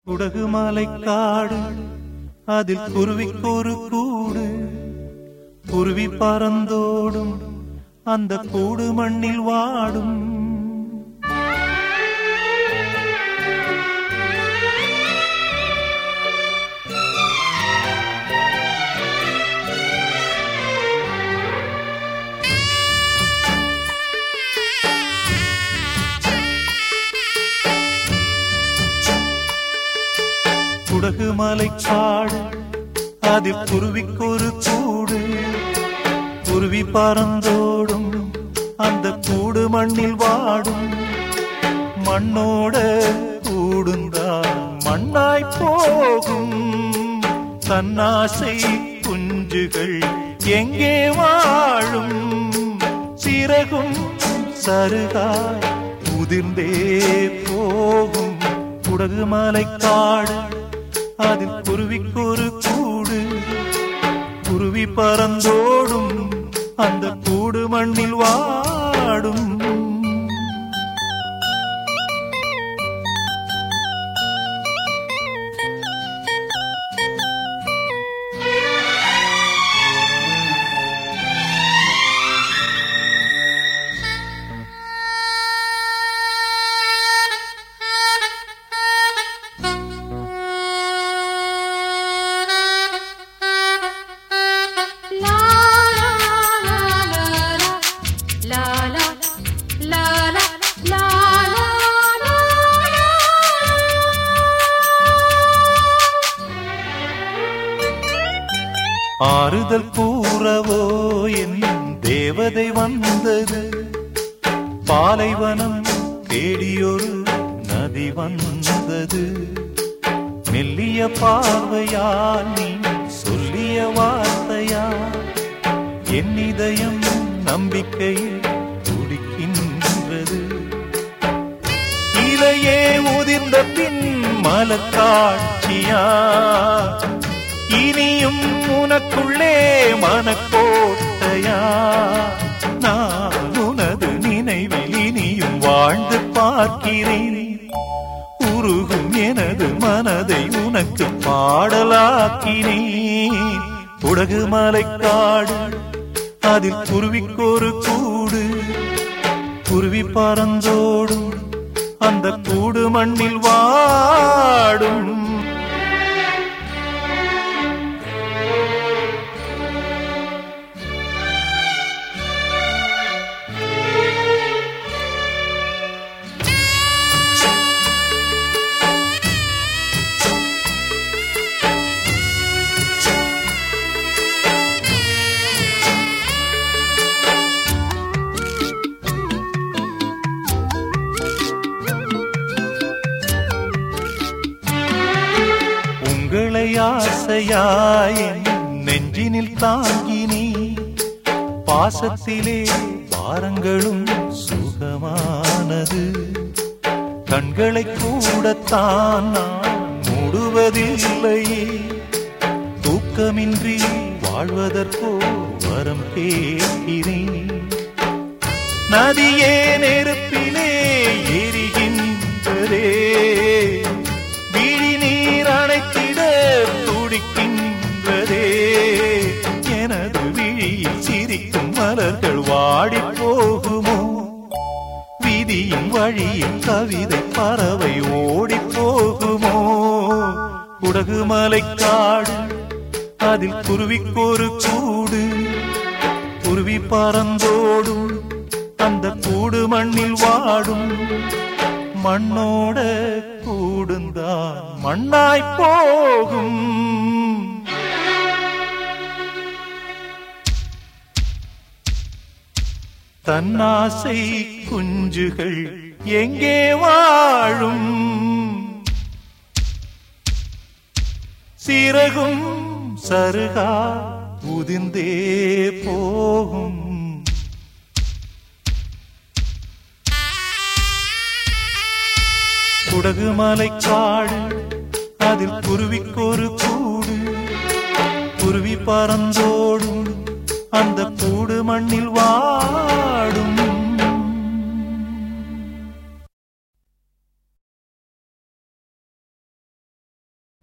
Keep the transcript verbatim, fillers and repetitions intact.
குடகு மலைக்காடு அதில் குருவிக்கொரு கூடு, குருவி பறந்தோடும் அந்த கூடு மண்ணில் வாடும். குடகு மலைக்காடு அதில் குருவிக்கொரு கூடு, குருவி பறந்தோடும் அந்த கூடு மண்ணில் வாடும். மண்ணோட கூடுந்தான் மண்ணாய் போகும், தன்னாசை குஞ்சுகள் எங்கே வாழும். சிறகும் சருகாய் உதிர்ந்தே போகும். குடகு மலைக்காடு அதில் குருவிக்கொரு கூடு, குருவி பறந்தோடும் அந்த கூடு மண்ணில் வாடும். ஆறுதல் கூறவோ என் தேவதை வந்தது, பாலைவனம் தேடியொரு நதி வந்தது. மெல்லிய பார்வையால் நீ சொல்லிய வார்த்தையா, என் இதயம் நம்பிக்கையில் துடிக்கின்றது. இலையே உதிர்ந்த பின் மலக்காட்சியா, இனியும் உனக்குள்ளே மனக்கோட்டையா. நான் உனது நினைவில் இனியும் வாழ்ந்து பார்க்கிறேன். உருகும் எனது மனதை உனக்கு பாடலாக்கினேன். குடகு மலைக்காடு அதில் குருவிக்கொரு கூடு, குருவி பறந்தோடும் அந்த கூடு மண்ணில் வாடும். உங்களை ஆசையாய் நெஞ்சினில் தாங்கினி, பாசத்திலே பாரங்களும் சுகமானது. கண்களை கூடத்தான் நான் மூடுவதில்லையே, தூக்கமின்றி வாழ்வதற்கோ வரம் கேட்கிறேன். நதியே நெருப்பிலே எரிகின்றதே, விழி நீர் அணைத்திட துடிக்கின்றதே. எனது விழியில் சிரிக்கும் மலர்கள் வாடி போகுமோ, விதியின் வழியில் கவிதை பறவை ஓடி போகுமோ. குடகு மலைக்காடு அதில் குருவிக்கொரு கூடு, குருவி பறந்தோடும் அந்த கூடு மண்ணில் வாடும். மண்ணோட கூடுந்தான் மண்ணாய் போகும். தன்னாசை குஞ்சுகள் எங்கே வாழும். சிறகும் சருகா உதிர்ந்தே போகும். குடகு மலைக்காடு அதில் குருவிக்கொரு கூடு, குருவி பறந்தோடும் அந்த கூடு மண்ணில்